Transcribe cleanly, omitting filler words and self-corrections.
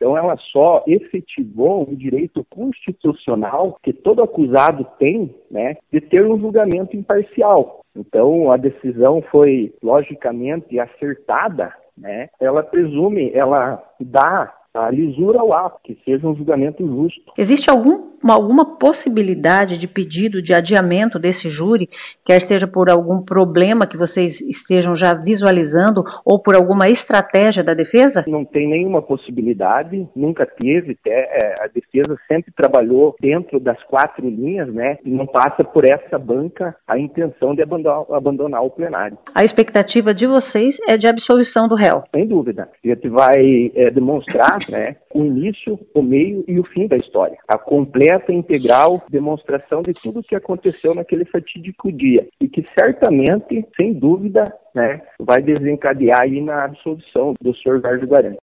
Então ela só efetivou um direito constitucional que todo acusado tem, né, de ter um julgamento imparcial. Então a decisão foi logicamente acertada, né? Ela dá a lisura ao ato, que seja um julgamento justo. Existe alguma possibilidade de pedido de adiamento desse júri, quer seja por algum problema que vocês estejam já visualizando ou por alguma estratégia da defesa? Não tem nenhuma possibilidade, nunca teve, a defesa sempre trabalhou dentro das 4 linhas, né? E não passa por essa banca a intenção de abandonar o plenário. A expectativa de vocês é de absolvição do réu? Sem dúvida. A gente vai demonstrar, né, o início, o meio e o fim da história. A completa e integral demonstração de tudo o que aconteceu naquele fatídico dia. E que certamente, sem dúvida, né, vai desencadear aí na absolvição do senhor Jorge Guarani.